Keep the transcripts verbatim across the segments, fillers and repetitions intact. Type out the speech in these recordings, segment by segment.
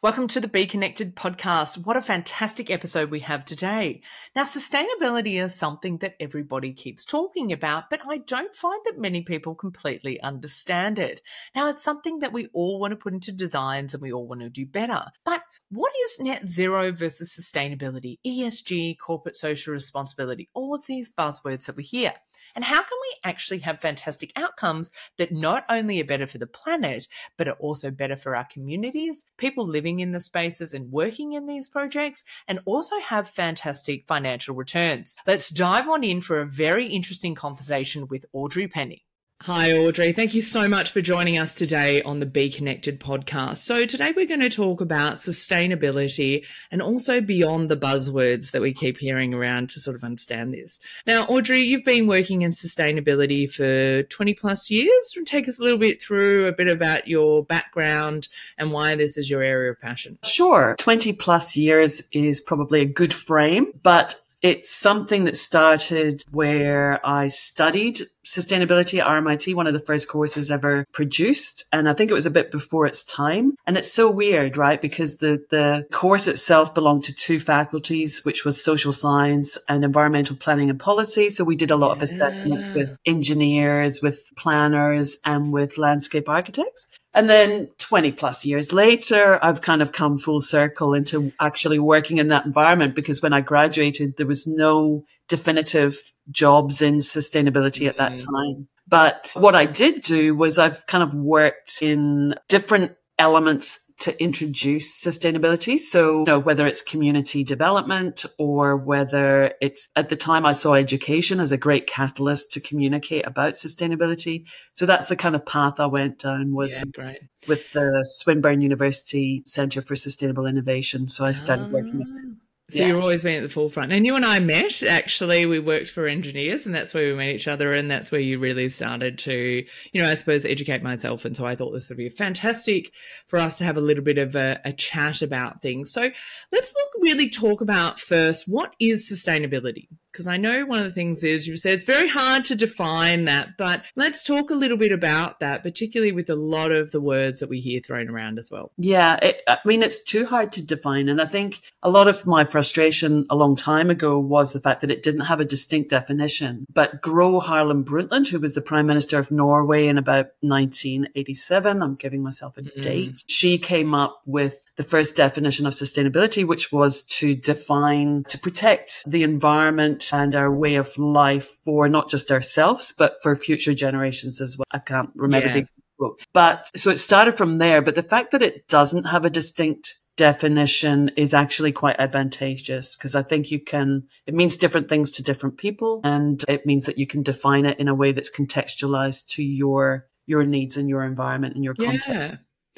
Welcome to the Be Connected podcast. What a fantastic episode we have today. Now, sustainability is something that everybody keeps talking about, but I don't find that many people completely understand it. Now, it's something that we all want to put into designs and we all want to do better. But what is net zero versus sustainability, E S G, corporate social responsibility, all of these buzzwords that we hear? And how can we actually have fantastic outcomes that not only are better for the planet, but are also better for our communities, people living in the spaces and working in these projects, and also have fantastic financial returns? Let's dive on in for a very interesting conversation with Audrey Penny. Hi, Audrey. Thank you so much for joining us today on the Be Connected podcast. So today we're going to talk about sustainability and also beyond the buzzwords that we keep hearing around to sort of understand this. Now, Audrey, you've been working in sustainability for twenty plus years. Take us a little bit through a bit about your background and why this is your area of passion. Sure. twenty plus years is probably a good frame, but it's something that started where I studied sustainability at R M I T, one of the first courses ever produced. And I think it was a bit before its time. And it's so weird, right? Because the, the course itself belonged to two faculties, which was social science and environmental planning and policy. So we did a lot yeah. of assessments with engineers, with planners, and with landscape architects. And then twenty plus years later, I've kind of come full circle into actually working in that environment, because when I graduated, there was no definitive jobs in sustainability at that time. But what I did do was I've kind of worked in different elements to introduce sustainability. So, you know, whether it's community development or whether it's, at the time I saw education as a great catalyst to communicate about sustainability. So that's the kind of path I went down, was yeah, great. with the Swinburne University Centre for Sustainable Innovation. So I started ah. working with So yeah. You've always been at the forefront. And you and I met, actually, we worked for engineers, and that's where we met each other. And that's where you really started to, you know, I suppose, educate myself. And so I thought this would be fantastic for us to have a little bit of a, a chat about things. So let's look, really talk about first, what is sustainability? Because I know one of the things is, you said it's very hard to define that, but let's talk a little bit about that, particularly with a lot of the words that we hear thrown around as well. Yeah, it, I mean, it's too hard to define. And I think a lot of my frustration a long time ago was the fact that it didn't have a distinct definition. But Gro Harlem Brundtland, who was the Prime Minister of Norway in about nineteen eighty-seven, I'm giving myself a mm. date, she came up with the first definition of sustainability, which was to define, to protect the environment and our way of life for not just ourselves, but for future generations as well. I can't remember yeah. the exact quote. But so it started from there. But the fact that it doesn't have a distinct definition is actually quite advantageous, because I think you can, it means different things to different people. And it means that you can define it in a way that's contextualized to your, your needs and your environment and your context. Yeah.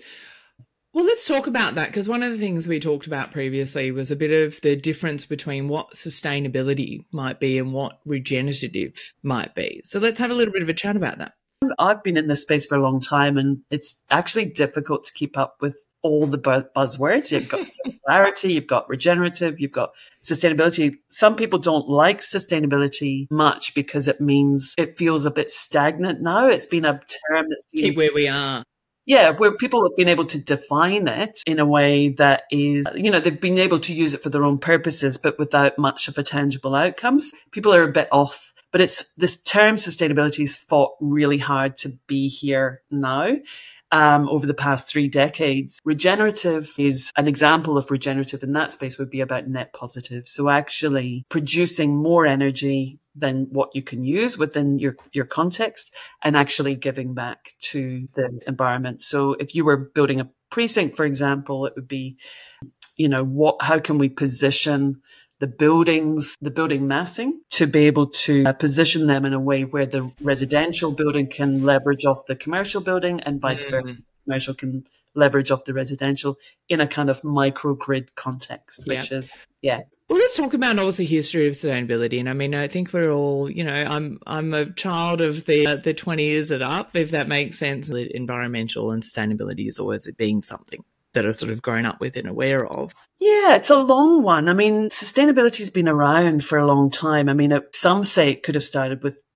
Well, let's talk about that, because one of the things we talked about previously was a bit of the difference between what sustainability might be and what regenerative might be. So let's have a little bit of a chat about that. I've been in this space for a long time, and it's actually difficult to keep up with all the buzz- buzzwords. You've got circularity, you've got regenerative, you've got sustainability. Some people don't like sustainability much because it means it feels a bit stagnant now. It's been a term that's been... Keep where we are. Yeah, where people have been able to define it in a way that is, you know, they've been able to use it for their own purposes, but without much of a tangible outcomes. People are a bit off, but it's, this term sustainability has fought really hard to be here now. Um, over the past three decades. Regenerative is an example of regenerative in that space would be about net positive. So actually producing more energy than what you can use within your, your context, and actually giving back to the environment. So if you were building a precinct, for example, it would be, you know, what, how can we position the buildings, the building massing, to be able to uh, position them in a way where the residential building can leverage off the commercial building, and vice mm-hmm. versa. The commercial can leverage off the residential in a kind of microgrid context, which yeah. is, yeah. Well, let's talk about obviously history of sustainability. And I mean, I think we're all, you know, I'm I'm a child of the uh, the twenty years and up, if that makes sense. Environmental and sustainability is always being something that I've sort of grown up with and aware of. Yeah, it's a long one. I mean, sustainability has been around for a long time. I mean, it, some say it could have started with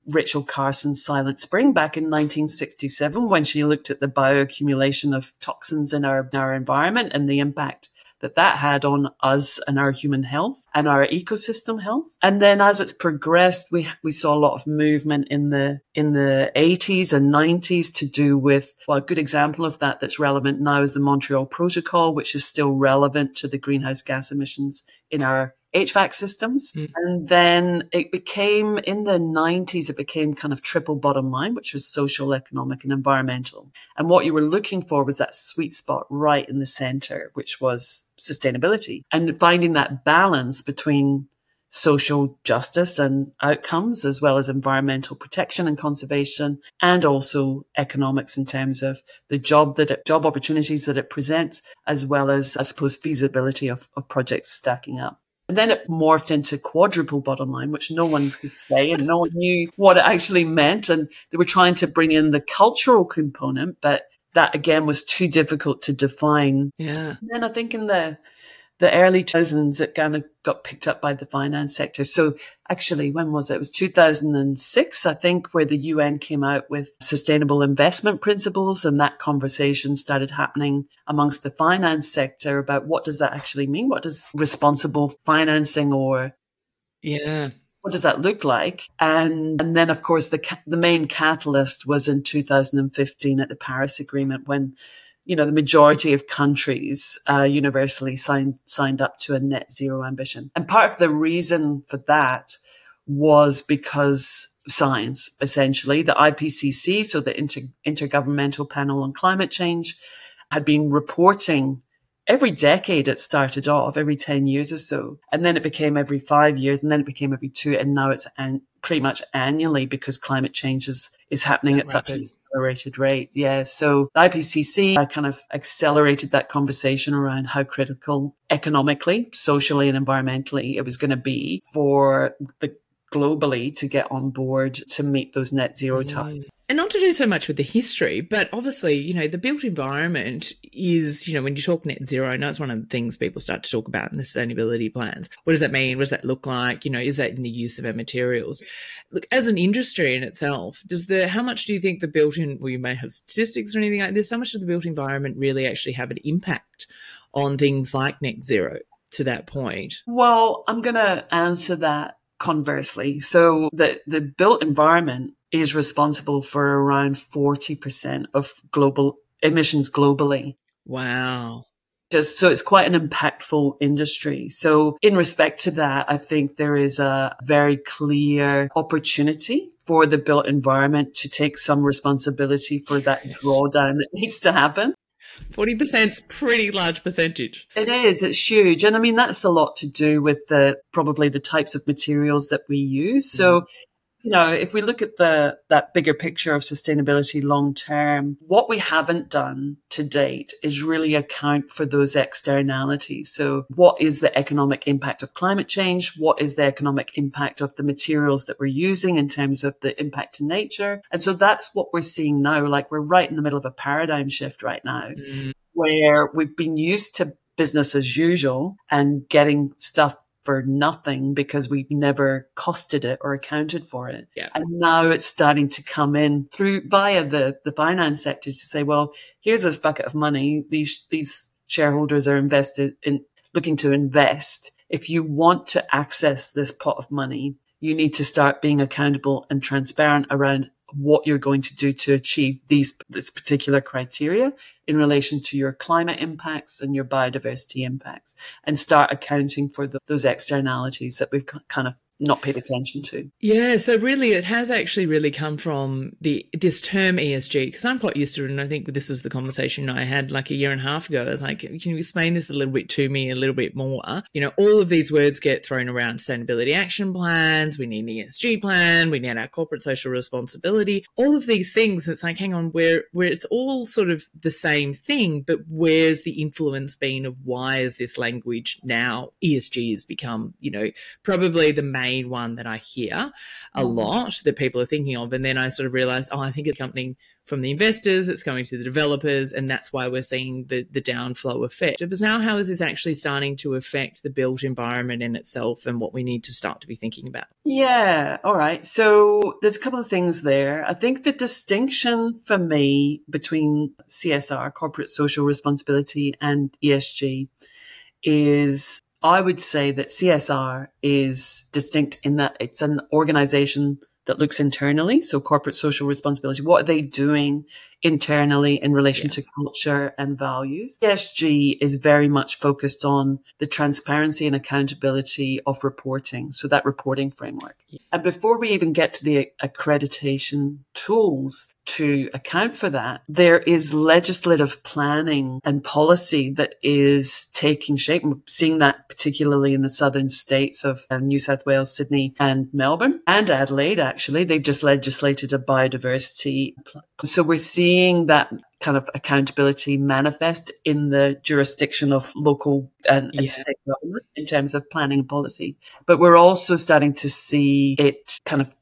Rachel Carson's Silent Spring back in nineteen sixty-seven, when she looked at the bioaccumulation of toxins in our, in our environment and the impact that that had on us and our human health and our ecosystem health. And then as it's progressed, we we saw a lot of movement in the in the eighties and nineties to do with, well, a good example of that that's relevant now is the Montreal Protocol, which is still relevant to the greenhouse gas emissions in our H V A C systems. Mm. And then it became, in the nineties, it became kind of triple bottom line, which was social, economic, and environmental. And what you were looking for was that sweet spot right in the center, which was sustainability. And finding that balance between social justice and outcomes, as well as environmental protection and conservation, and also economics in terms of the job that it, job opportunities that it presents, as well as, I suppose, feasibility of, of projects stacking up. And then it morphed into quadruple bottom line, which no one could say, and no one knew what it actually meant. And they were trying to bring in the cultural component, but that again was too difficult to define. Yeah. And then I think in the the early two thousands, it kind of got picked up by the finance sector. So actually, when was it? It was two thousand six, I think, where the U N came out with sustainable investment principles. And that conversation started happening amongst the finance sector about what does that actually mean? What does responsible financing or yeah, what does that look like? And and then, of course, the the main catalyst was in two thousand fifteen at the Paris Agreement, when you know, the majority of countries uh, universally signed signed up to a net zero ambition. And part of the reason for that was because science, essentially. The I P C C, so the Inter- Intergovernmental Panel on Climate Change, had been reporting every decade. It started off every ten years or so. And then it became every five years, and then it became every two. And now it's an- pretty much annually, because climate change is, is happening That at rapid. such an accelerated rate. Yeah. So the I P C C uh, kind of accelerated that conversation around how critical economically, socially, and environmentally it was going to be for the globally to get on board to meet those net zero Mm. targets. And not to do so much with the history, but obviously, you know, the built environment is, you know, when you talk net zero, I know it's one of the things people start to talk about in the sustainability plans. What does that mean? What does that look like? You know, is that in the use of our materials? Look, as an industry in itself, does the, how much do you think the built in, well, you may have statistics or anything like this, how much does the built environment really actually have an impact on things like net zero to that point? Well, I'm going to answer that conversely. So the, the built environment is responsible for around forty percent of global emissions globally. Wow. Just so it's quite an impactful industry. So in respect to that, I think there is a very clear opportunity for the built environment to take some responsibility for that drawdown that needs to happen. forty percent is pretty large percentage. It is. It's huge. And I mean, that's a lot to do with the probably the types of materials that we use. So, you know, if we look at the that bigger picture of sustainability long term, what we haven't done to date is really account for those externalities. So what is the economic impact of climate change? What is the economic impact of the materials that we're using in terms of the impact to nature? And so that's what we're seeing now. Like, we're right in the middle of a paradigm shift right now, mm. where we've been used to business as usual and getting stuff for nothing because we've never costed it or accounted for it. Yeah. And now it's starting to come in through via the, the finance sector to say, well, here's this bucket of money. These, these shareholders are invested in looking to invest. If you want to access this pot of money, you need to start being accountable and transparent around what you're going to do to achieve these, this particular criteria in relation to your climate impacts and your biodiversity impacts, and start accounting for the, those externalities that we've kind of not paid attention to. Yeah, so really it has actually really come from the this term E S G, because I'm quite used to it, and I think this was the conversation I had like a year and a half ago. I was like, can you explain this a little bit to me a little bit more? You know, all of these words get thrown around: sustainability action plans, we need an E S G plan, we need our corporate social responsibility, all of these things. It's like, hang on, where where it's all sort of the same thing, but where's the influence been of why is this language now? E S G has become, you know, probably the main main one that I hear a lot that people are thinking of. And then I sort of realized, oh, I think it's coming from the investors, it's going to the developers, and that's why we're seeing the, the downflow effect. But now how is this actually starting to affect the built environment in itself and what we need to start to be thinking about? Yeah, all right. So there's a couple of things there. I think the distinction for me between C S R, corporate social responsibility, and E S G is, I would say that C S R is distinct in that it's an organization that looks internally. So corporate social responsibility, what are they doing internally in relation yeah. to culture and values? E S G is very much focused on the transparency and accountability of reporting. So that reporting framework. Yeah. And before we even get to the accreditation tools to account for that, there is legislative planning and policy that is taking shape. We're seeing that particularly in the southern states of New South Wales, Sydney and Melbourne and Adelaide, actually. They've just legislated a biodiversity plan. So we're seeing that kind of accountability manifest in the jurisdiction of local and, and yeah. state government in terms of planning and policy. But we're also starting to see it kind of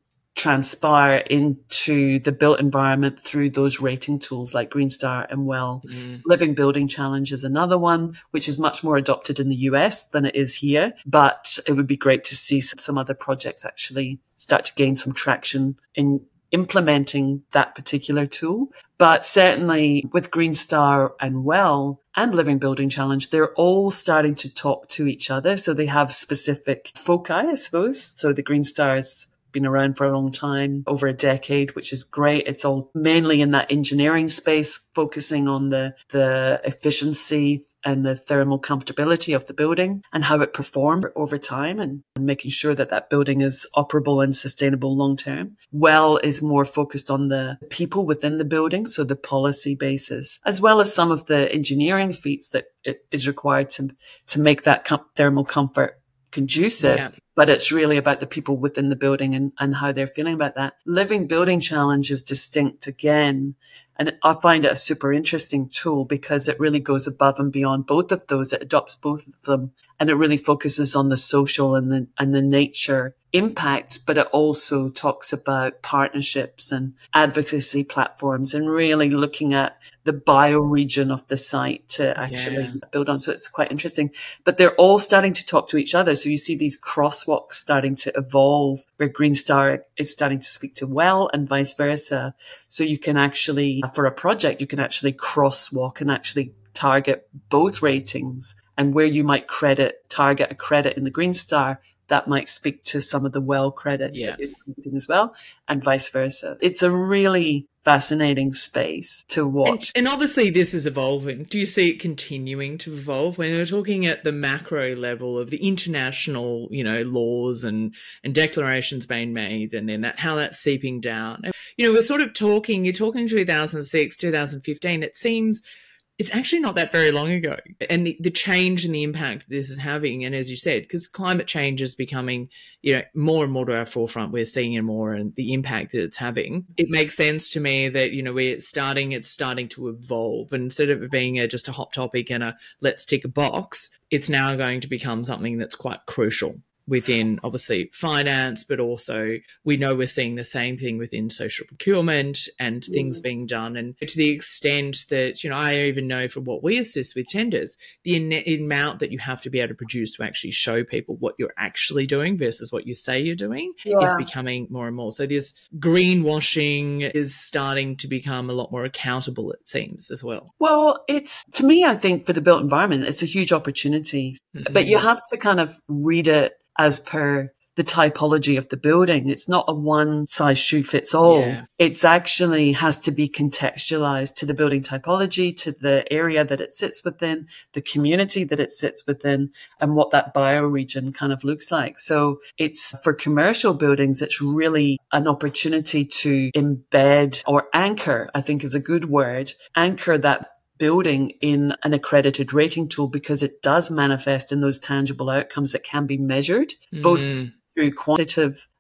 transpire into the built environment through those rating tools like Green Star and WELL. Mm. Living Building Challenge is another one, which is much more adopted in the U S than it is here. But it would be great to see some other projects actually start to gain some traction in implementing that particular tool. But certainly with Green Star and WELL and Living Building Challenge, they're all starting to talk to each other. So they have specific foci, I suppose. So the Green Star's been around for a long time, over a decade, which is great. It's all mainly in that engineering space, focusing on the, the efficiency and the thermal comfortability of the building and how it performed over time and, and making sure that that building is operable and sustainable long term. WELL is more focused on the people within the building, so the policy basis, as well as some of the engineering feats that it is required to, to make that com- thermal comfort conducive. Yeah. But it's really about the people within the building and, and how they're feeling about that. Living Building Challenge is distinct again. And I find it a super interesting tool because it really goes above and beyond both of those. It adopts both of them and it really focuses on the social and the, and the nature impact, but it also talks about partnerships and advocacy platforms and really looking at the bioregion of the site to actually yeah. build on. So it's quite interesting, but they're all starting to talk to each other. So you see these crosswalks starting to evolve where Green Star is starting to speak to WELL and vice versa. So you can actually, for a project, you can actually crosswalk and actually target both ratings, and where you might credit, target a credit in the Green Star, that might speak to some of the WELL credits yeah. that it's getting as well, and vice versa. It's a really fascinating space to watch. And, and obviously this is evolving. Do you see it continuing to evolve? When we're talking at the macro level of the international, you know, laws and, and declarations being made, and then that how that's seeping down. You know, we're sort of talking, you're talking two thousand six, two thousand fifteen, it seems it's actually not that very long ago. And the, the change and the impact this is having, and as you said, because climate change is becoming, you know, more and more to our forefront, we're seeing it more and the impact that it's having. It makes sense to me that, you know, we're starting, it's starting to evolve. And instead of it being a, just a hot topic and a let's tick a box, it's now going to become something that's quite crucial within obviously finance, but also we know we're seeing the same thing within social procurement and mm. things being done. And to the extent that, you know, I even know for what we assist with tenders, the in- amount that you have to be able to produce to actually show people what you're actually doing versus what you say you're doing yeah. is becoming more and more. So this greenwashing is starting to become a lot more accountable, it seems, as well. Well, it's, to me, I think for the built environment, it's a huge opportunity, mm-hmm. but you have to kind of read it as per the typology of the building. It's not a one size shoe fits all. Yeah. It's actually has to be contextualized to the building typology, to the area that it sits within, the community that it sits within, and what that bioregion kind of looks like. So it's for commercial buildings, it's really an opportunity to embed or anchor, I think is a good word, anchor that building in an accredited rating tool, because it does manifest in those tangible outcomes that can be measured, mm. both through quantitative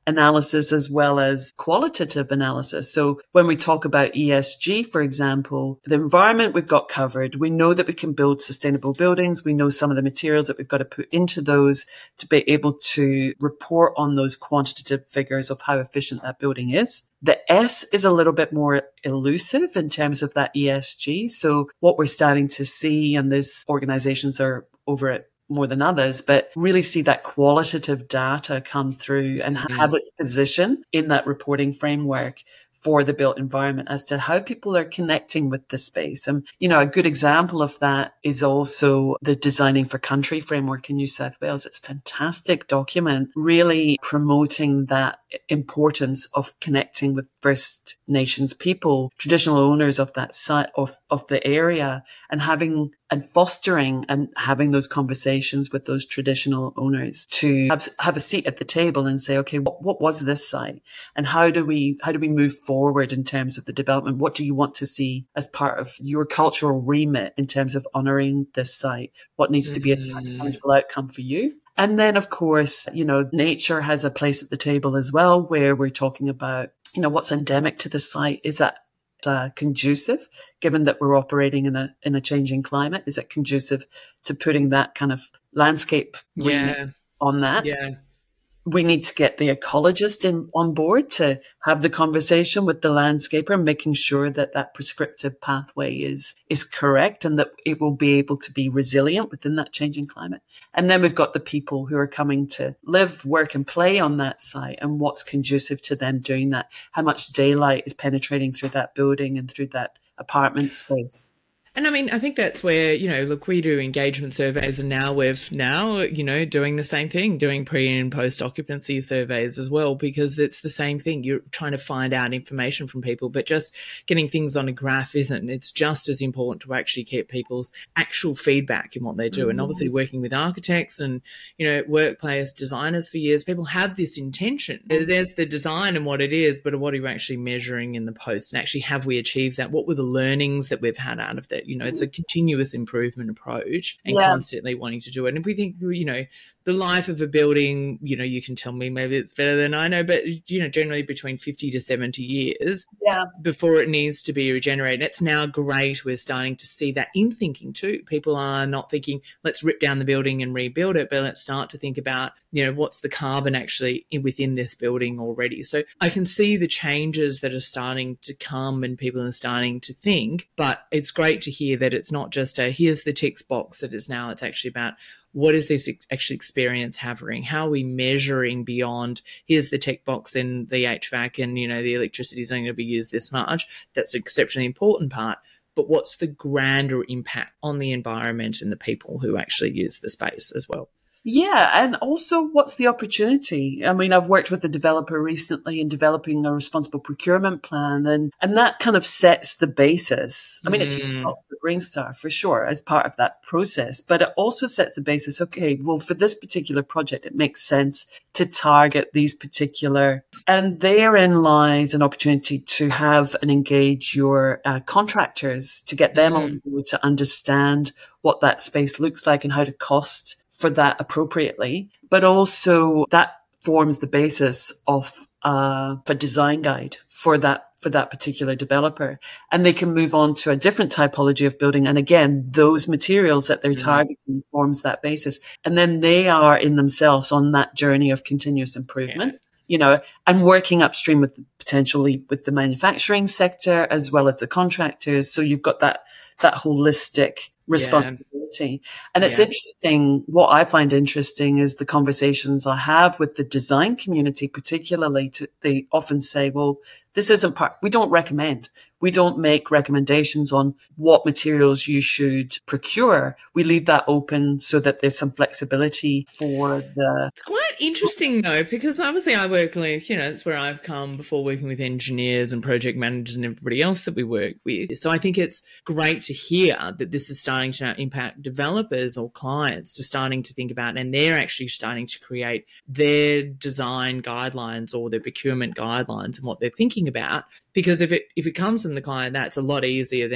analysis as well as qualitative analysis. So when we talk about E S G, for example, the environment we've got covered. We know that we can build sustainable buildings. We know some of the materials that we've got to put into those to be able to report on those quantitative figures of how efficient that building is. The S is a little bit more elusive in terms of that E S G. So what we're starting to see, and these organizations are over it more than others, but really see that qualitative data come through and Mm-hmm. have its position in that reporting framework for the built environment as to how people are connecting with the space. And, you know, a good example of that is also the Designing for Country framework in New South Wales. It's a fantastic document, really promoting that importance of connecting with First Nations people, traditional owners of that site, of, of the area, and having and fostering and having those conversations with those traditional owners to have, have a seat at the table and say, okay, what, what was this site? And how do we, how do we move forward in terms of the development? What do you want to see as part of your cultural remit in terms of honoring this site? What needs to be a tangible outcome for you? And then, of course, you know, nature has a place at the table as well, where we're talking about, you know, what's endemic to the site. Is that Uh, conducive, given that we're operating in a in a changing climate? Is it conducive to putting that kind of landscape Yeah. on that? Yeah. We need to get the ecologist in on board to have the conversation with the landscaper, making sure that that prescriptive pathway is is correct and that it will be able to be resilient within that changing climate. And then we've got the people who are coming to live, work and play on that site, and what's conducive to them doing that. How much daylight is penetrating through that building and through that apartment space. And I mean, I think that's where, you know, look, we do engagement surveys, and now we've now, you know, doing the same thing, doing pre and post occupancy surveys as well, because it's the same thing. You're trying to find out information from people, but just getting things on a graph isn't. It's just as important to actually get people's actual feedback in what they do. Mm-hmm. And obviously working with architects and, you know, workplace designers for years, people have this intention. There's the design and what it is, but what are you actually measuring in the post? And actually, have we achieved that? What were the learnings that we've had out of that? You know, it's a continuous improvement approach and yeah. constantly wanting to do it. And if we think, you know, the life of a building, you know, you can tell me maybe it's better than I know, but, you know, generally between fifty to seventy years yeah. before it needs to be regenerated. It's now great. We're starting to see that in thinking too. People are not thinking, let's rip down the building and rebuild it, but let's start to think about, you know, what's the carbon actually in, within this building already. So I can see the changes that are starting to come and people are starting to think, but it's great to hear that it's not just a, here's the ticks box that is now, it's actually about, what is this actually experience having? How are we measuring beyond, here's the tick box in the H V A C and, you know, the electricity is only going to be used this much. That's an exceptionally important part. But what's the grander impact on the environment and the people who actually use the space as well? Yeah. And also, what's the opportunity? I mean, I've worked with a developer recently in developing a responsible procurement plan, and, and that kind of sets the basis. I mean, mm. it takes lots of Green Star for sure as part of that process, but it also sets the basis. Okay, well, for this particular project, it makes sense to target these particular, and therein lies an opportunity to have and engage your uh, contractors to get them mm. on board to understand what that space looks like and how to cost for that appropriately, but also that forms the basis of uh, a design guide for that for that particular developer, and they can move on to a different typology of building. And again, those materials that they're mm-hmm. targeting forms that basis, and then they are in themselves on that journey of continuous improvement. Yeah. You know, and working upstream with potentially with the manufacturing sector as well as the contractors. So you've got that that holistic responsibility. Yeah. And it's yeah. interesting. What I find interesting is the conversations I have with the design community, particularly to, they often say, well, this isn't part, we don't recommend. We don't make recommendations on what materials you should procure. We leave that open so that there's some flexibility for the... It's quite interesting though, because obviously I work with, you know, it's where I've come before working with engineers and project managers and everybody else that we work with. So I think it's great to hear that this is starting to now impact developers or clients to starting to think about, and they're actually starting to create their design guidelines or their procurement guidelines and what they're thinking about. Because if it if it comes from the client, that's a lot easier than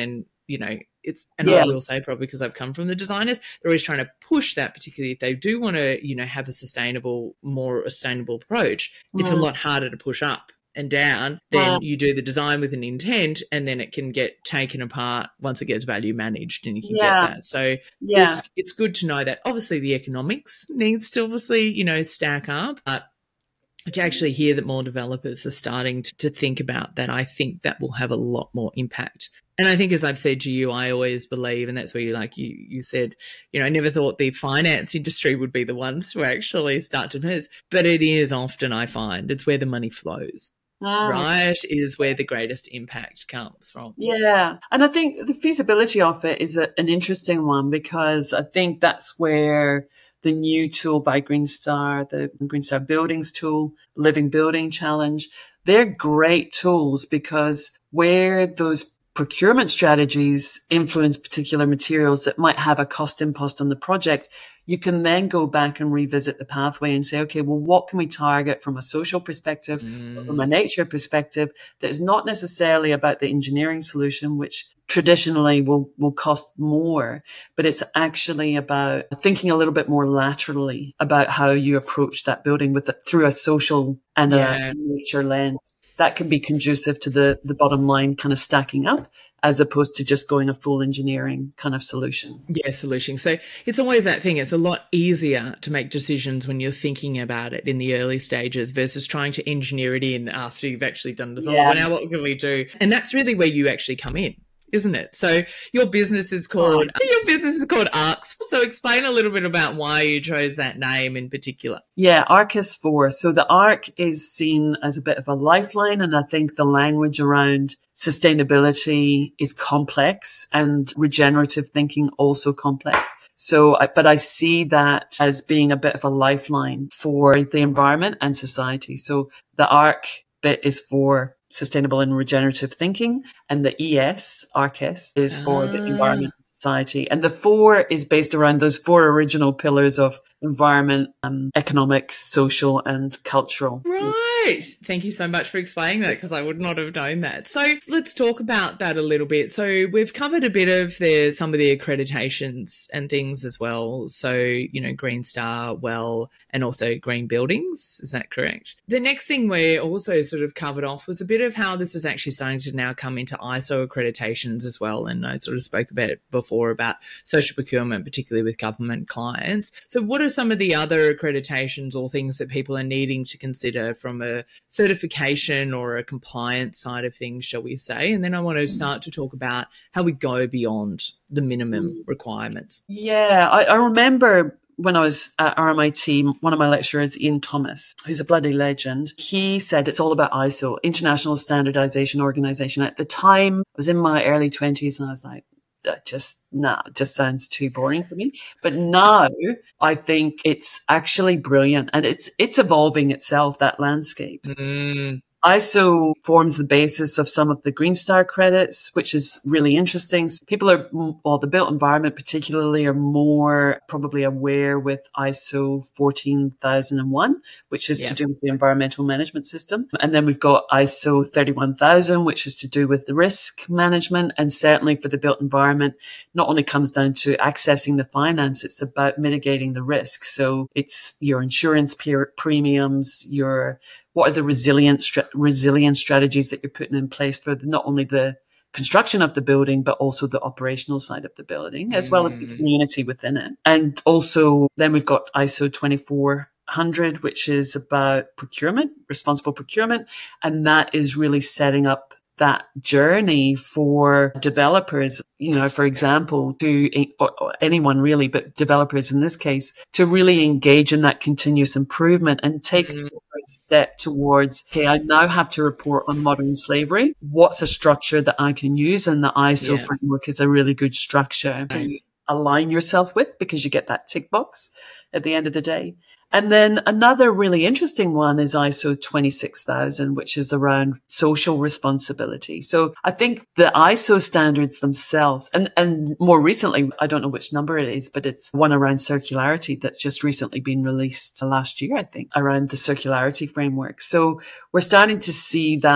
you know, it's, and Yeah. I will say probably because I've come from the designers, they're always trying to push that, particularly if they do want to, you know, have a sustainable, more sustainable approach. It's a Mm. lot harder to push up and down Wow. than you do the design with an intent, and then it can get taken apart once it gets value managed, and you can Yeah. get that. So Yeah. it's it's good to know that obviously the economics needs to obviously, you know, stack up, but to actually hear that more developers are starting to, to think about that, I think that will have a lot more impact. And I think, as I've said to you, I always believe, and that's where you like you you said, you know, I never thought the finance industry would be the ones to actually start to invest, but it is often, I find, it's where the money flows. Mm. Right, is where the greatest impact comes from. Yeah. And I think the feasibility of it is a, an interesting one, because I think that's where the new tool by Green Star, the Green Star Buildings tool, Living Building Challenge, they're great tools, because where those procurement strategies influence particular materials that might have a cost impost on the project, you can then go back and revisit the pathway and say, okay, well, what can we target from a social perspective, Mm. from a nature perspective, that is not necessarily about the engineering solution, which traditionally will, will cost more, but it's actually about thinking a little bit more laterally about how you approach that building with it through a social and Yeah. a nature lens. That can be conducive to the, the bottom line kind of stacking up, as opposed to just going a full engineering kind of solution. Yeah, solution. So it's always that thing. It's a lot easier to make decisions when you're thinking about it in the early stages versus trying to engineer it in after you've actually done design. Yeah. Well, now what can we do? And that's really where you actually come in, isn't it? So your business is called, Right. your business is called ARCS. So explain a little bit about why you chose that name in particular. Yeah, ARCS four. So the ARC is seen as a bit of a lifeline, and I think the language around sustainability is complex and regenerative thinking also complex. So, but I see that as being a bit of a lifeline for the environment and society. So the ARC bit is for sustainable and regenerative thinking, and the E S, ARCS, is for the Ah. environment and society. And the four is based around those four original pillars of environment, um, economic, social, and cultural. Right. Thank you so much for explaining that, because I would not have known that. So let's talk about that a little bit. So we've covered a bit of the some of the accreditations and things as well. So, you know, Green Star, WELL, and also green buildings. Is that correct? The next thing we also sort of covered off was a bit of how this is actually starting to now come into I S O accreditations as well. And I sort of spoke about it before about social procurement, particularly with government clients. So what are some of the other accreditations or things that people are needing to consider from a certification or a compliance side of things, shall we say? And then I want to start to talk about how we go beyond the minimum requirements. Yeah, I, I remember when I was at R M I T, one of my lecturers, Ian Thomas, who's a bloody legend, he said it's all about I S O, International Standardization Organization. At the time, I was in my early twenties, and I was like, that just, nah, it just sounds too boring for me. But now I think it's actually brilliant, and it's, it's evolving itself, that landscape. Mm. I S O forms the basis of some of the Green Star credits, which is really interesting. So people are, well, the built environment particularly are more probably aware with I S O fourteen thousand one, which is Yeah. to do with the environmental management system. And then we've got I S O thirty-one thousand, which is to do with the risk management. And certainly for the built environment, not only comes down to accessing the finance, it's about mitigating the risk. So it's your insurance per- premiums, your what are the resilient stra- resilience strategies that you're putting in place for the, not only the construction of the building, but also the operational side of the building, as well as the Mm. community within it. And also then we've got I S O twenty-four hundred, which is about procurement, responsible procurement. And that is really setting up that journey for developers, you know, for example, to or, or anyone really, but developers in this case, to really engage in that continuous improvement and take Mm. a step towards, okay, I now have to report on modern slavery. What's a structure that I can use? And the I S O Yeah. framework is a really good structure to align yourself with, because you get that tick box at the end of the day. And then another really interesting one is I S O twenty-six thousand, which is around social responsibility. So I think the I S O standards themselves, and, and more recently, I don't know which number it is, but it's one around circularity that's just recently been released last year, I think, around the circularity framework. So we're starting to see that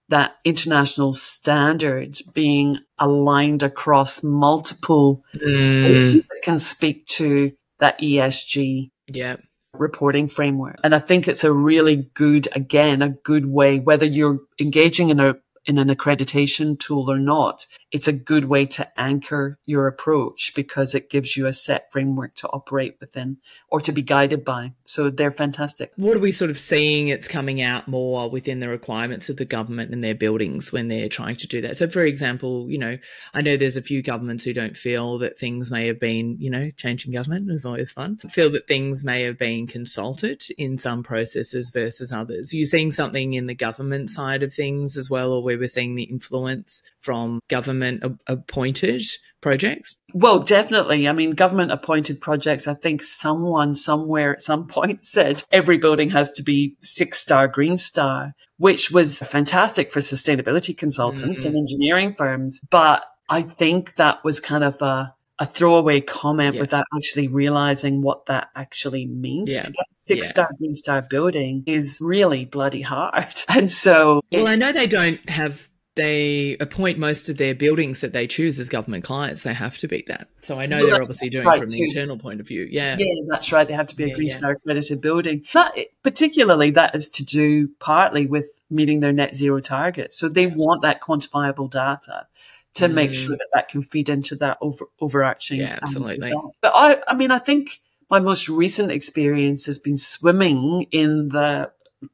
that international standard being aligned across multiple spaces Mm, that can speak to that E S G yeah. reporting framework. And I think it's a really good, again, a good way, whether you're engaging in a in an accreditation tool or not, it's a good way to anchor your approach because it gives you a set framework to operate within or to be guided by. So they're fantastic. What are we sort of seeing it's coming out more within the requirements of the government and their buildings when they're trying to do that? So, for example, you know, I know there's a few governments who don't feel that things may have been, you know, changing government is always fun, feel that things may have been consulted in some processes versus others. Are you seeing something in the government side of things as well, or where we're seeing the influence from government appointed projects? Well, definitely. I mean, government appointed projects, I think someone somewhere at some point said every building has to be six star Green Star, which was fantastic for sustainability consultants Mm-hmm. and engineering firms. But I think that was kind of a, a throwaway comment Yeah. without actually realizing what that actually means. Yeah. To get six Yeah. star Green Star building is really bloody hard. And so, Well, I it's- know they don't have, they appoint most of their buildings that they choose as government clients. They have to be that. So I know Well, they're obviously doing right from the too. internal point of view. Yeah. Yeah, that's right. They have to be a Yeah, Green yeah. Star accredited building. But particularly that is to do partly with meeting their net zero targets. So they want that quantifiable data to make sure Mm. that that can feed into that over, overarching. Yeah, absolutely. Um, but I, I mean, I think my most recent experience has been swimming in the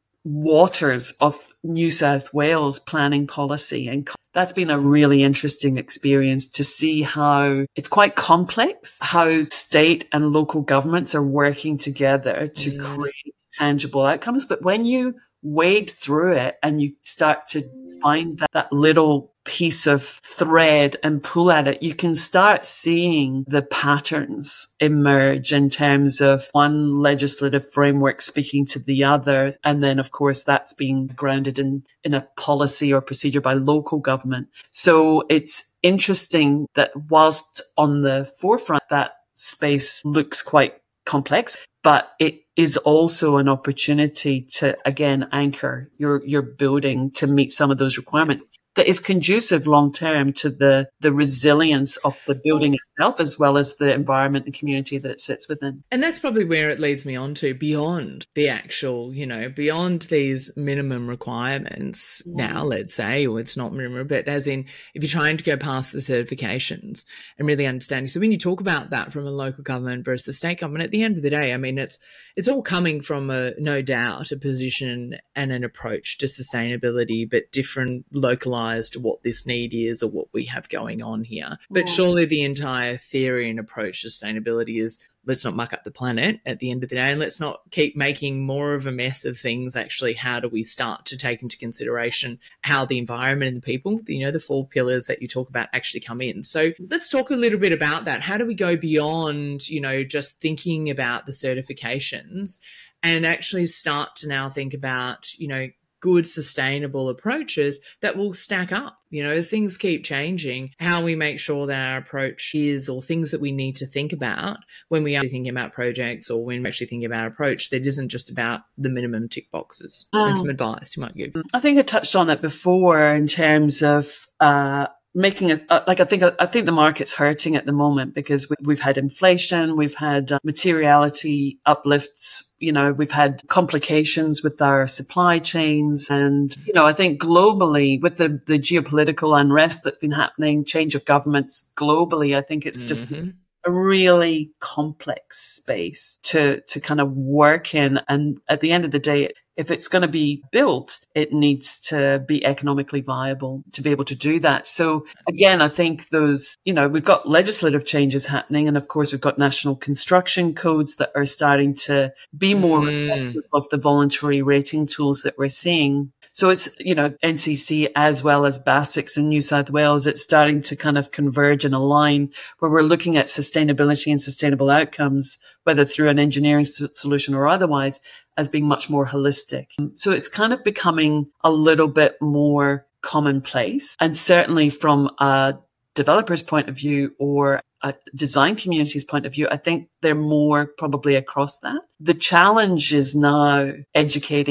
waters of New South Wales planning policy, and that's been a really interesting experience to see how it's quite complex, how state and local governments are working together to Mm. create tangible outcomes. But when you wade through it and you start to find that, that little piece of thread and pull at it, you can start seeing the patterns emerge in terms of one legislative framework speaking to the other. And then, of course, that's being grounded in, in a policy or procedure by local government. So it's interesting that whilst on the forefront, that space looks quite complex, but it is also an opportunity to, again, anchor your, your building to meet some of those requirements that is conducive long term to the, the resilience of the building itself, as well as the environment and community that it sits within. And that's probably where it leads me on to beyond the actual, you know, beyond these minimum requirements Mm. now, let's say, or it's not minimum, but as in if you're trying to go past the certifications and really understanding. So when you talk about that from a local government versus state government, at the end of the day, I mean, it's it's all coming from a, no doubt, a position and an approach to sustainability, but different localized to what this need is or what we have going on here. But Yeah. surely the entire theory and approach to sustainability is let's not muck up the planet at the end of the day, and let's not keep making more of a mess of things. Actually, how do we start to take into consideration how the environment and the people, you know, the four pillars that you talk about actually come in? So let's talk a little bit about that. How do we go beyond, you know, just thinking about the certifications and actually start to now think about, you know, good sustainable approaches that will stack up, you know, as things keep changing, how we make sure that our approach is, or things that we need to think about when we are thinking about projects or when we're actually thinking about approach that isn't just about the minimum tick boxes. Mm. And some advice you might give. I think I touched on it before in terms of, uh, making it uh, like I think I think the market's hurting at the moment because we, we've had inflation, we've had uh, materiality uplifts, you know, we've had complications with our supply chains, and you know, I think globally with the the geopolitical unrest that's been happening, change of governments globally, I think it's just Mm-hmm. a really complex space to to kind of work in, and at the end of the day, if it's going to be built, it needs to be economically viable to be able to do that. So again, I think those, you know, we've got legislative changes happening. And of course, we've got national construction codes that are starting to be more Mm. reflective of the voluntary rating tools that we're seeing. So it's, you know, N C C as well as BASIX in New South Wales, it's starting to kind of converge and align where we're looking at sustainability and sustainable outcomes, whether through an engineering solution or otherwise, as being much more holistic. So it's kind of becoming a little bit more commonplace. And certainly from a developer's point of view or a design community's point of view, I think they're more probably across that. The challenge is now educating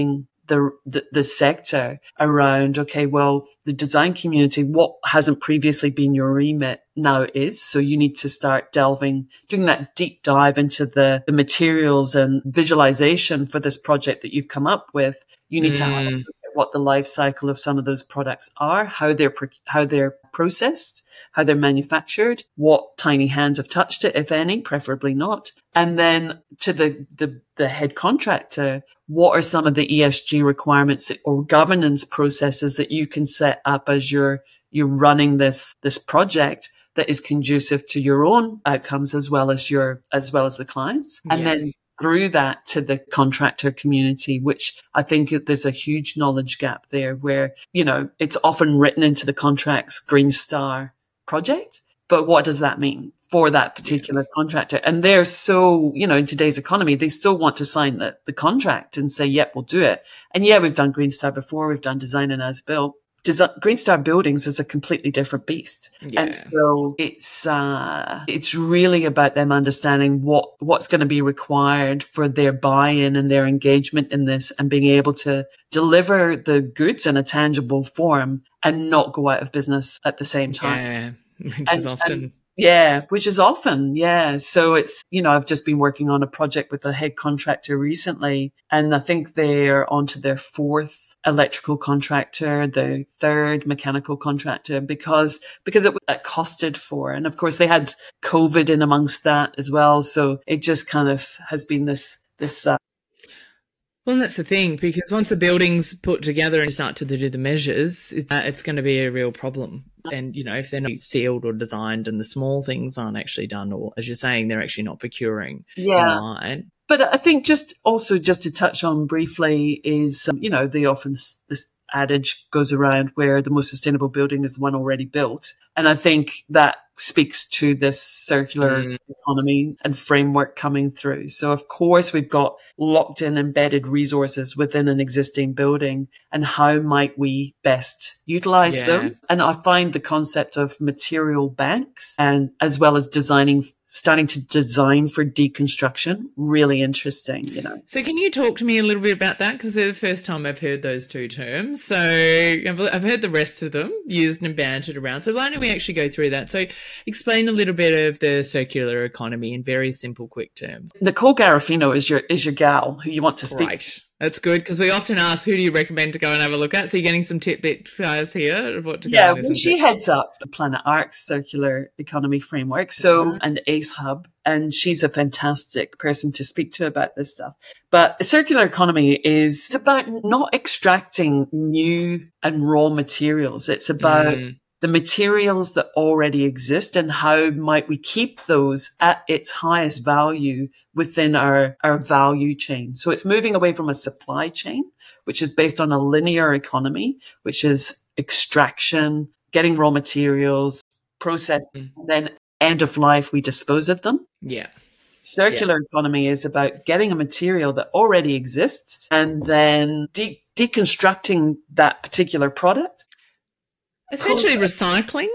the, the the sector around, okay, well, the design community, what hasn't previously been your remit now is. So you need to start delving, doing that deep dive into the, the materials and visualization for this project that you've come up with. You need mm. to have a look at what the life cycle of some of those products are, how they're how they're processed, how they're manufactured, what tiny hands have touched it, if any, preferably not. And then to the, the, the head contractor, what are some of the E S G requirements or governance processes that you can set up as you're, you're running this, this project that is conducive to your own outcomes as well as your, as well as the clients. And yeah. then through that to the contractor community, which I think there's a huge knowledge gap there where, you know, it's often written into the contracts, Green Star project. But what does that mean for that particular contractor? And they're so, you know, in today's economy, they still want to sign the, the contract and say, yep, we'll do it. And yeah, we've done Green Star before. We've done design and as built. Desi- Green Star Buildings is a completely different beast. Yeah. And so it's, uh, it's really about them understanding what, what's going to be required for their buy-in and their engagement in this and being able to deliver the goods in a tangible form and not go out of business at the same time. Yeah, which and, is often. And, yeah, which is often, yeah. So it's, you know, I've just been working on a project with a head contractor recently, and I think they're onto their fourth electrical contractor, the third mechanical contractor, because, because it, it costed for. And of course they had COVID in amongst that as well. So it just kind of has been this, this, uh, well, and that's the thing, because once the building's put together and start to do the measures, it's, uh, it's going to be a real problem. And, you know, if they're not sealed or designed and the small things aren't actually done, or as you're saying, they're actually not procuring yeah. in line. But I think just also just to touch on briefly is, um, you know, the often this adage goes around where the most sustainable building is the one already built. And I think that speaks to this circular mm. economy and framework coming through. So of course we've got locked in embedded resources within an existing building, and how might we best utilize yeah. those? And I find the concept of material banks and as well as designing starting to design for deconstruction really interesting, you know. So can you talk to me a little bit about that? Because it's the first time I've heard those two terms. So I've heard the rest of them used and bantered around. So why don't we actually go through that? So explain a little bit of the circular economy in very simple, quick terms. Nicole Garofino is your is your gal who you want to speak. Right. That's good, because we often ask, who do you recommend to go and have a look at? So you're getting some tidbits, guys, here of what to yeah, go well, she heads up the Planet Arc's circular economy framework, so mm-hmm. and ACE Hub, and she's a fantastic person to speak to about this stuff. But a circular economy is about not extracting new and raw materials. It's about mm. the materials that already exist and how might we keep those at its highest value within our, our value chain. So it's moving away from a supply chain, which is based on a linear economy, which is extraction, getting raw materials, processing, mm. then end of life, we dispose of them. Yeah. Circular yeah. economy is about getting a material that already exists and then de- deconstructing that particular product. Essentially recycling?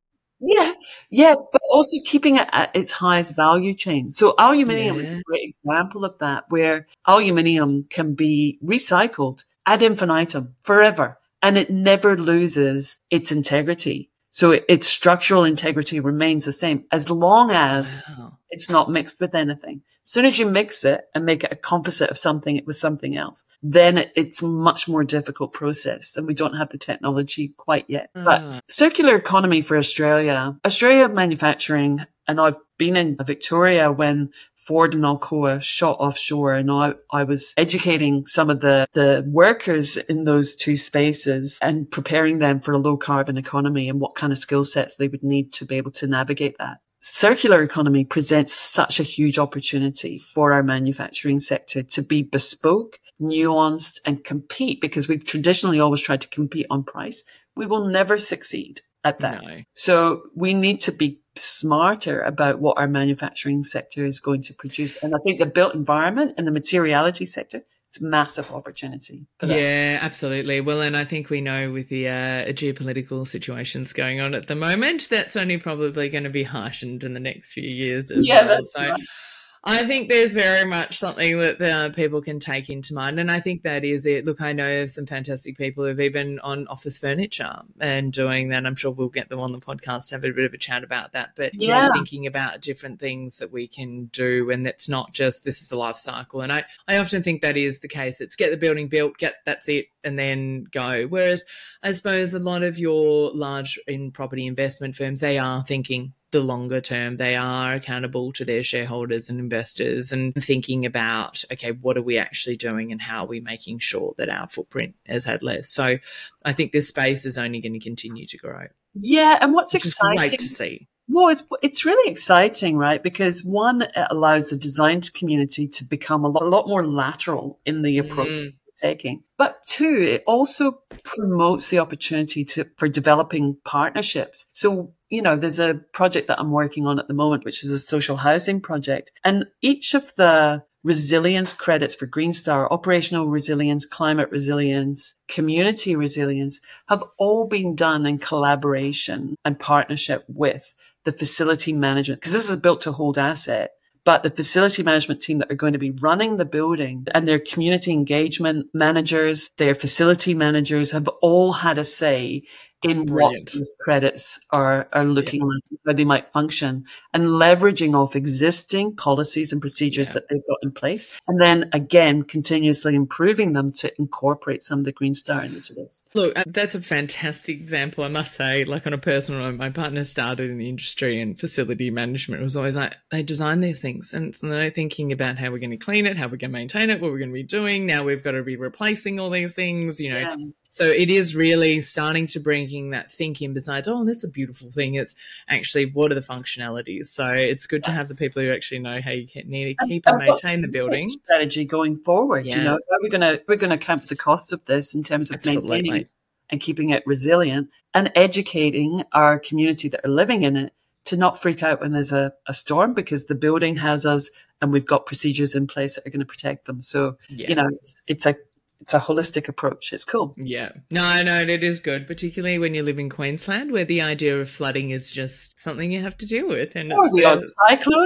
Yeah, yeah, but also keeping it at its highest value chain. So aluminium yeah. is a great example of that, where aluminium can be recycled ad infinitum forever, and it never loses its integrity. So it, its structural integrity remains the same as long as wow. it's not mixed with anything. As soon as you mix it and make it a composite of something, it was something else, then it, it's a much more difficult process, and we don't have the technology quite yet. Uh. But circular economy for Australia, Australia manufacturing, and I've been in Victoria when Ford and Alcoa shot offshore, and I, I was educating some of the, the workers in those two spaces and preparing them for a low carbon economy and what kind of skill sets they would need to be able to navigate that. Circular economy presents such a huge opportunity for our manufacturing sector to be bespoke, nuanced, and compete, because we've traditionally always tried to compete on price. We will never succeed at that. No. So we need to be smarter about what our manufacturing sector is going to produce. And I think the built environment and the materiality sector, it's a massive opportunity for that. Yeah, absolutely. Well, and I think we know with the uh, geopolitical situations going on at the moment, that's only probably going to be harshened in the next few years as yeah, well. That's so right. I think there's very much something that uh, people can take into mind. And I think that is it. Look, I know some fantastic people who've even on office furniture and doing that. I'm sure we'll get them on the podcast to have a bit of a chat about that. But yeah, thinking about different things that we can do. And that's not just this is the life cycle. And I, I often think that is the case. It's get the building built, get that's it, and then go. Whereas I suppose a lot of your large in property investment firms, they are thinking the longer term. They are accountable to their shareholders and investors and thinking about, okay, what are we actually doing and how are we making sure that our footprint has had less? So I think this space is only going to continue to grow. Yeah, and what's Which exciting is great to see. Well, it's it's really exciting, right? Because one, it allows the design community to become a lot, a lot more lateral in the approach Mm. taking. But two, it also promotes the opportunity to for developing partnerships. So, you know, there's a project that I'm working on at the moment, which is a social housing project. And each of the resilience credits for Green Star, operational resilience, climate resilience, community resilience, have all been done in collaboration and partnership with the facility management, because this is a built to hold asset. But the facility management team that are going to be running the building and their community engagement managers, their facility managers have all had a say in Brilliant. what these credits are, are looking yeah. like, how they might function, and leveraging off existing policies and procedures yeah. that they've got in place. And then again, continuously improving them to incorporate some of the Green Star initiatives. Look, that's a fantastic example, I must say. Like on a personal note, my partner started in the industry and facility management. It was always like, they design these things and so they're thinking about how we're going to clean it, how we're going to maintain it, what we're going to be doing. Now we've got to be replacing all these things, you know. Yeah. So it is really starting to bring that thinking besides, oh, that's a beautiful thing. It's actually, what are the functionalities? So it's good to have the people who actually know how you need to keep and, and maintain the building. Strategy going forward, yeah. you know, we're going to we're going to account for the costs of this in terms of Absolutely. maintaining it and keeping it resilient and educating our community that are living in it to not freak out when there's a, a storm, because the building has us and we've got procedures in place that are going to protect them. So, yeah. you know, it's, it's a It's a holistic approach. It's cool. Yeah. No, no, it is good, particularly when you live in Queensland, where the idea of flooding is just something you have to deal with. And or it's the odd cyclone.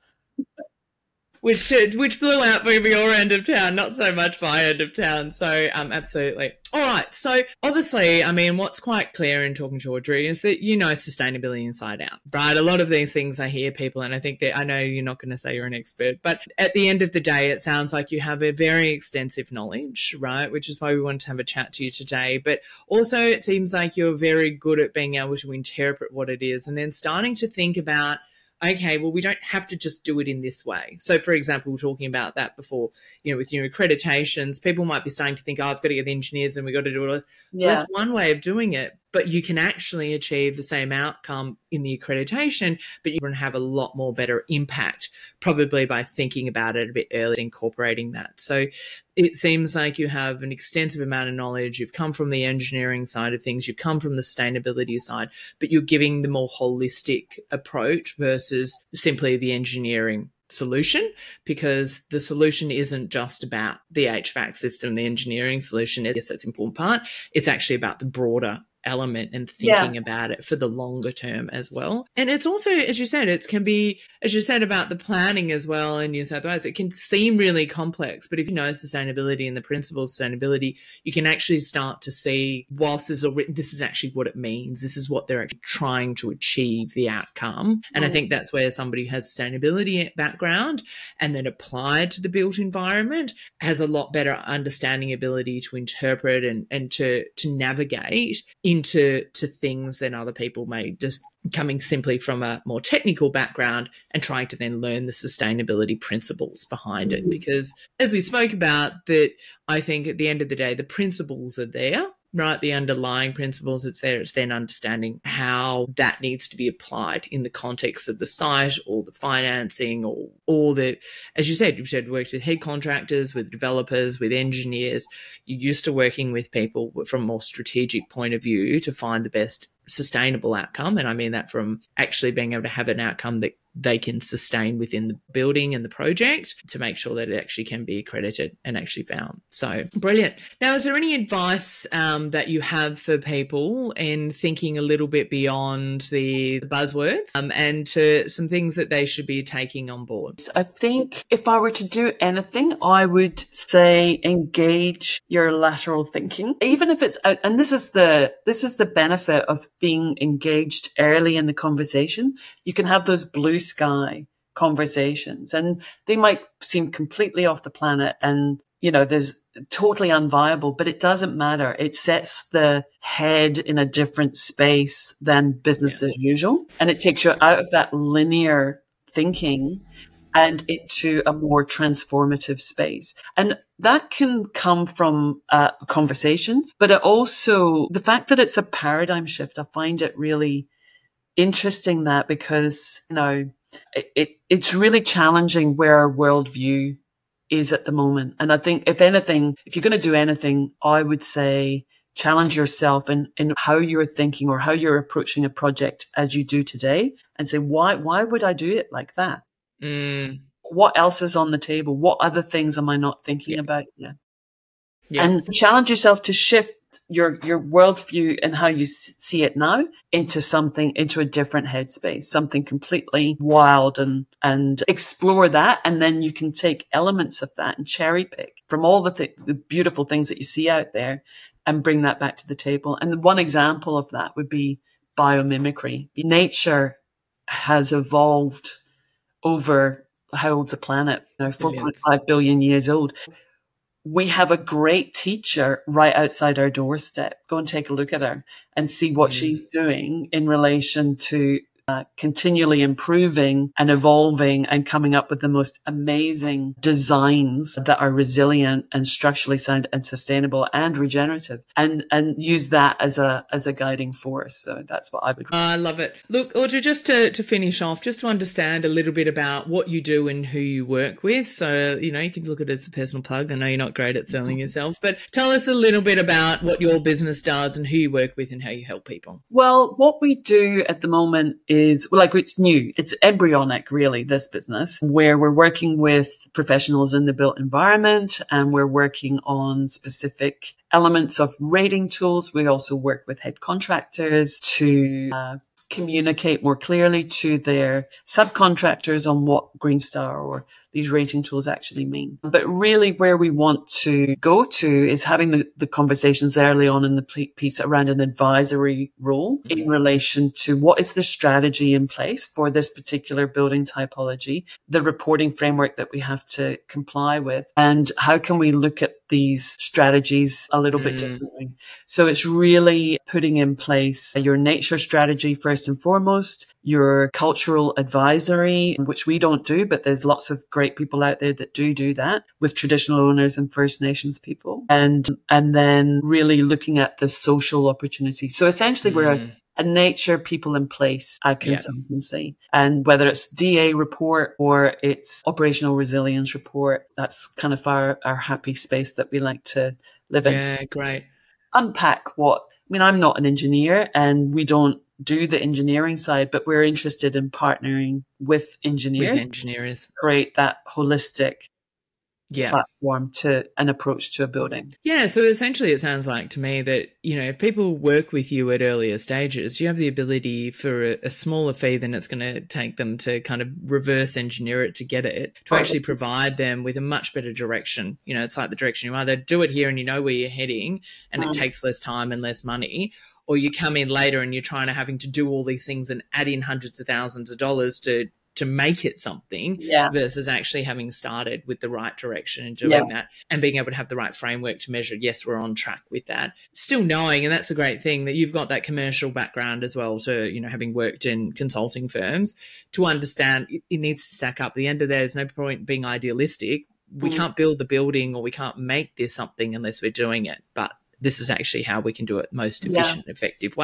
Which which blew out maybe your end of town, not so much my end of town. So, um, absolutely. All right. So, obviously, I mean, what's quite clear in talking to Audrey is that you know sustainability inside out, right? A lot of these things I hear people, and I think that I know you're not going to say you're an expert, but at the end of the day, it sounds like you have a very extensive knowledge, right? Which is why we wanted to have a chat to you today. But also, it seems like you're very good at being able to interpret what it is and then starting to think about, okay, well, we don't have to just do it in this way. So, for example, we were talking about that before, you know, with your accreditations, people might be starting to think, oh, I've got to get the engineers and we've got to do it. Yeah. Well, that's one way of doing it, but you can actually achieve the same outcome in the accreditation, but you're going to have a lot more better impact, probably by thinking about it a bit earlier, incorporating that. So it seems like you have an extensive amount of knowledge. You've come from the engineering side of things. You've come from the sustainability side, but you're giving the more holistic approach versus simply the engineering solution, because the solution isn't just about the H V A C system, the engineering solution. Yes, that's an important part. It's actually about the broader element and thinking yeah. about it for the longer term as well. And it's also, as you said, it can be, as you said about the planning as well in New South Wales, it can seem really complex, but if you know sustainability and the principles of sustainability, you can actually start to see, whilst this is, written, this is actually what it means. This is what they're actually trying to achieve, the outcome. And mm. I think that's where somebody who has sustainability background and then applied to the built environment has a lot better understanding, ability to interpret and, and to, to navigate into to things than other people may, just coming simply from a more technical background and trying to then learn the sustainability principles behind it. Because as we spoke about, that I think at the end of the day, the principles are there, right? The underlying principles, it's there. It's then understanding how that needs to be applied in the context of the site or the financing or all the, as you said, you've said worked with head contractors, with developers, with engineers. You're used to working with people from a more strategic point of view to find the best sustainable outcome. And I mean that from actually being able to have an outcome that they can sustain within the building and the project to make sure that it actually can be accredited and actually found. So brilliant. Now, is there any advice um, that you have for people in thinking a little bit beyond the buzzwords um, and to some things that they should be taking on board? I think if I were to do anything, I would say engage your lateral thinking, even if it's, and this is the, this is the benefit of being engaged early in the conversation. You can have those blue sky conversations and they might seem completely off the planet and, you know, there's totally unviable, but it doesn't matter. It sets the head in a different space than business yeah. as usual. And it takes you out of that linear thinking and into a more transformative space. And that can come from uh, conversations, but it also, the fact that it's a paradigm shift, I find it really interesting that because, you know, it, it it's really challenging where our worldview is at the moment. And I think if anything, if you're going to do anything, I would say challenge yourself in, in how you're thinking or how you're approaching a project as you do today and say, why, why would I do it like that? Mm. What else is on the table? What other things am I not thinking yeah. about yet? Yeah. And challenge yourself to shift your, your worldview and how you s- see it now into something, into a different headspace, something completely wild and, and explore that. And then you can take elements of that and cherry pick from all the, th- the beautiful things that you see out there and bring that back to the table. And one example of that would be biomimicry. Nature has evolved over how old's the planet? You know, four point five billion years old. We have a great teacher right outside our doorstep. Go and take a look at her and see what mm. she's doing in relation to uh, continually improving and evolving and coming up with the most amazing designs that are resilient and structurally sound and sustainable and regenerative, and and use that as a as a guiding force. So that's what I would. Oh, I love it. Look, Audrey, just to, to finish off, just to understand a little bit about what you do and who you work with. So, you know, you can look at it as the personal plug. I know you're not great at selling yourself, but tell us a little bit about what your business does and who you work with and how you help people. Well, what we do at the moment is, well, like it's new. It's embryonic, really, this business, where we're working with professionals in the built environment and we're working on specific elements of rating tools. We also work with head contractors to uh, communicate more clearly to their subcontractors on what Green Star or these rating tools actually mean. But really where we want to go to is having the, the conversations early on in the piece around an advisory role in relation to what is the strategy in place for this particular building typology, the reporting framework that we have to comply with, and how can we look at these strategies a little mm. bit differently. So it's really putting in place your nature strategy first and foremost, your cultural advisory, which we don't do, but there's lots of great people out there that do do that with traditional owners and First Nations people. And, and then really looking at the social opportunity. So essentially mm. we're a, a nature people in place uh, consultancy. Yeah. And whether it's D A report or it's operational resilience report, that's kind of our, our happy space that we like to live in. Yeah, great. Unpack what, I mean, I'm not an engineer and we don't do the engineering side, but we're interested in partnering with engineers, with engineers, create that holistic yeah. platform to an approach to a building. Yeah. So essentially it sounds like to me that, you know, if people work with you at earlier stages, you have the ability for a, a smaller fee than it's going to take them to kind of reverse engineer it to get it, to actually provide them with a much better direction. You know, it's like the direction you either do it here and you know where you're heading and mm. it takes less time and less money, or you come in later and you're trying to having to do all these things and add in hundreds of thousands of dollars to to make it something yeah. versus actually having started with the right direction and doing yeah. that and being able to have the right framework to measure, yes, we're on track with that. Still knowing, and that's a great thing, that you've got that commercial background as well to, you know, having worked in consulting firms to understand it, it needs to stack up. At the end of the day, there's no point being idealistic. We mm. can't build the building or we can't make this something unless we're doing it. But this is actually how we can do it most efficient yeah. and effective way.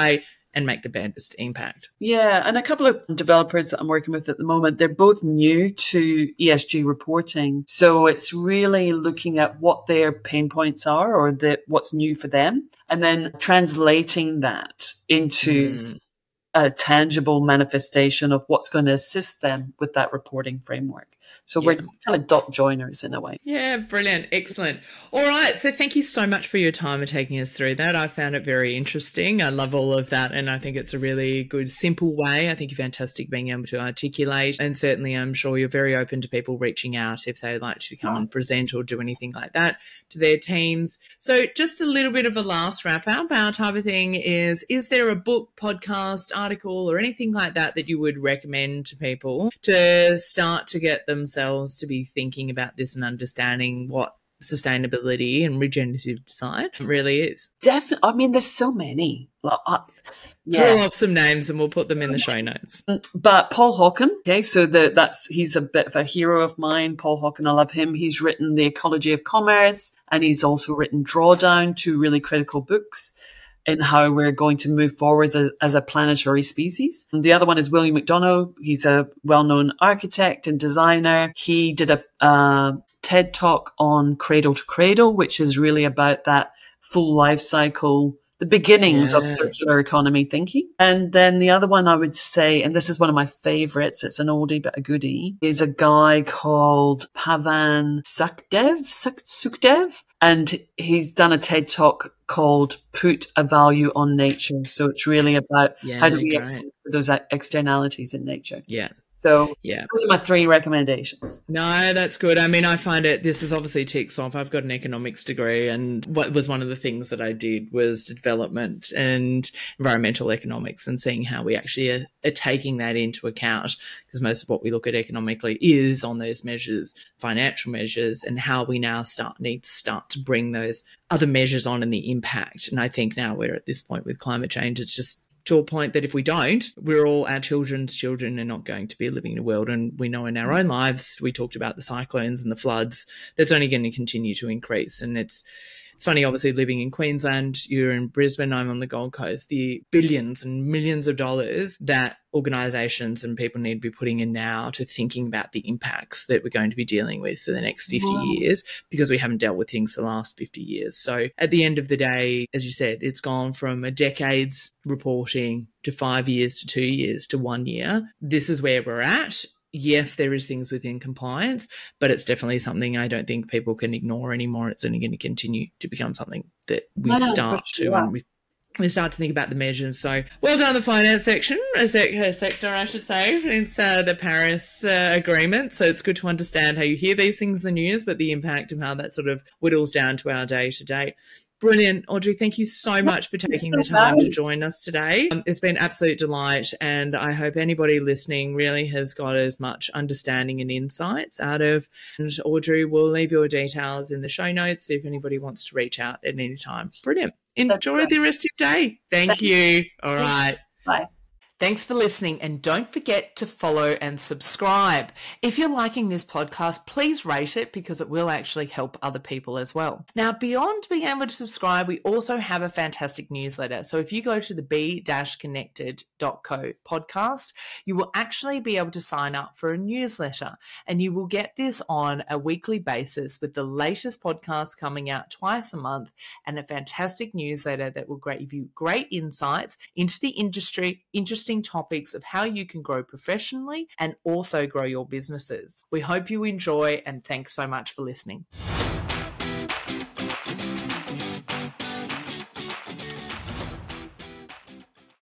and make the best impact. Yeah, and a couple of developers that I'm working with at the moment, they're both new to E S G reporting. So it's really looking at what their pain points are or the, what's new for them, and then translating that into mm. a tangible manifestation of what's going to assist them with that reporting framework. So yeah. we're kind of dot joiners in a way. Yeah, brilliant. Excellent. All right. So thank you so much for your time and taking us through that. I found it very interesting. I love all of that. And I think it's a really good, simple way. I think you're fantastic being able to articulate. And certainly I'm sure you're very open to people reaching out if they'd like to come oh. and present or do anything like that to their teams. So just a little bit of a last wrap up. Our type of thing is, is there a book, podcast, article or anything like that that you would recommend to people to start to get themselves to be thinking about this and understanding what sustainability and regenerative design really is? Definitely. I mean, there's so many. Well, uh, yeah. Throw off some names and we'll put them in the show notes. But Paul Hawken, okay, so the, that's he's a bit of a hero of mine. Paul Hawken, I love him. He's written The Ecology of Commerce, and he's also written Drawdown, two really critical books in how we're going to move forwards as, as a planetary species. And the other one is William McDonough. He's a well-known architect and designer. He did a uh, TED Talk on Cradle to Cradle, which is really about that full life cycle, the beginnings yeah. of circular economy thinking. And then the other one I would say, and this is one of my favorites, it's an oldie but a goodie, is a guy called Pavan Sukhdev, Sukhdev. And he's done a TED Talk called Put a Value on Nature. So it's really about yeah, how do we get those externalities in nature. Yeah. So yeah, those are my three recommendations. No, that's good. I mean, I find it, this is obviously ticks off. I've got an economics degree, and what was one of the things that I did was development and environmental economics and seeing how we actually are, are taking that into account, because most of what we look at economically is on those measures, financial measures, and how we now start need to start to bring those other measures on and the impact. And I think now we're at this point with climate change, it's just to a point that if we don't, we're all our children's children are not going to be living in a world. And we know in our own lives, we talked about the cyclones and the floods, that's only going to continue to increase. And it's It's funny, obviously, living in Queensland, you're in Brisbane, I'm on the Gold Coast, the billions and millions of dollars that organisations and people need to be putting in now to thinking about the impacts that we're going to be dealing with for the next fifty wow. years, because we haven't dealt with things the last fifty years. So at the end of the day, as you said, it's gone from a decade's reporting to five years to two years to one year. This is where we're at. Yes, there is things within compliance, but it's definitely something I don't think people can ignore anymore. It's only going to continue to become something that we no, start to sure. and we, we start to think about the measures. So well done, the finance section, a sec- sector, I should say. It's uh, the Paris uh, Agreement. So it's good to understand how you hear these things in the news, but the impact of how that sort of whittles down to our day to day. Brilliant. Audrey, thank you so much for taking the time to join us today. Um, it's been an absolute delight, and I hope anybody listening really has got as much understanding and insights out of. And Audrey, we'll leave your details in the show notes if anybody wants to reach out at any time. Brilliant. Enjoy the rest of your day. Thank Thanks. you. All right. Bye. Thanks for listening, and don't forget to follow and subscribe. If you're liking this podcast, please rate it, because it will actually help other people as well. Now, beyond being able to subscribe, we also have a fantastic newsletter. So if you go to the be connected dot co podcast, you will actually be able to sign up for a newsletter, and you will get this on a weekly basis with the latest podcasts coming out twice a month, and a fantastic newsletter that will give you great insights into the industry, interesting topics of how you can grow professionally and also grow your businesses. We hope you enjoy, and thanks so much for listening.